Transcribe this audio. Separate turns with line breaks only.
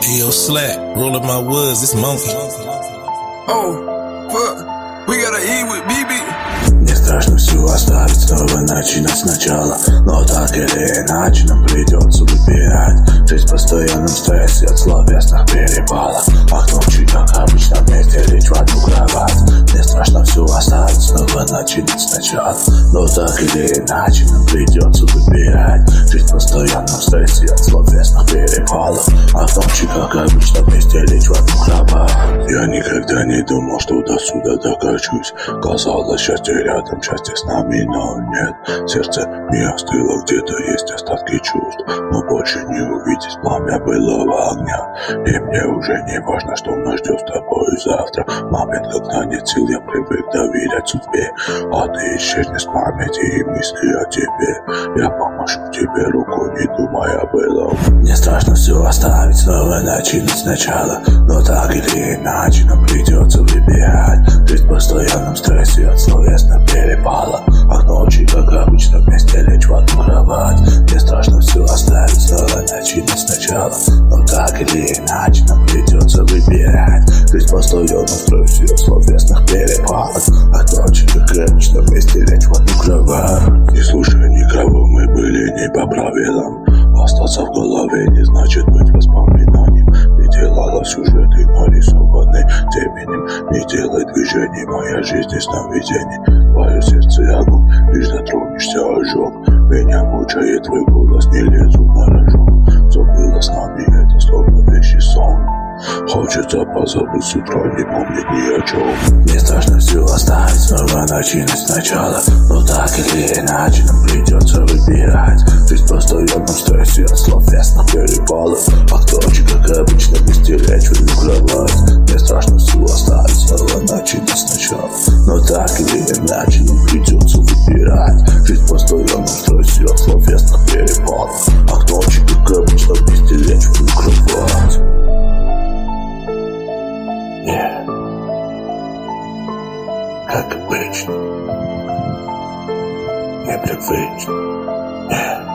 Yo, Slack, rolling my woods, this monkey.
Oh, fuck, we gotta eat with BB.
Не страшно все оставить, снова начинать сначала. Но так или иначе нам придется выбирать. Жизнь в постоянном стрессе от словесных перепалов. А к ночи, как обычно, вместе лечь в одну кровать. Не страшно все оставить, снова начинать сначала. Но так или иначе нам придется выбирать. Жизнь в постоянном стрессе от словесных перепалов. А к ночи, как обычно, вместе лечь в одну кровать. Я никогда не думал, что до сюда докачусь. Казалось, счастье рядом, счастье с нами, но нет. Сердце не остыло, где-то есть остатки чувств. Но больше не увидеть пламя былого огня. И мне уже не важно, что нас ждет с тобой завтра. Момент, когда нет сил, я привык доверять судьбе. А ты исчезнешь с памяти и мысли о тебе. Я помашу тебе рукой, не думая о былом. Мне страшно все оставить, снова начинать сначала. Но так или иначе нам придется выбирать. Жизнь в постоянном стрессе от словесных перепалов. А к ночи, как обычно, вместе лечь в одну кровать. Мне страшно все оставить, снова начинать сначала. Но так или иначе нам придется выбирать. Жизнь в постоянном стрессе от словесных перепалов. А к ночи, как обычно, вместе лечь в одну кровать. Не слушай никого, мы были не по правилам. Остаться в голове не значит быть воспоминанием. Не делала сюжеты, нарисованные теменем. Не делай движений, моя жизнь и сновидений. Твое сердце огонь, лишь затронешься ожог. Меня мучает твой голос, не лезу на рожон. Что было с нами, это словно вещий сон. Хочется позабыть с утра, не помнить ни о чем. Мне страшно все оставить, снова начинать сначала. Но так или иначе нам придется выбирать. Жизнь в постоянном стрессе от словесных перепалов. А к ночи, как обычно, вместе лечь в одну кровать. Мне страшно все оставить, снова начинать сначала. Но так или иначе нам придется выбирать. Жизнь в постоянном стрессе от словесных перепалов. А к ночи, как обычно, вместе лечь в одну кровать. Как обычно, непривычно.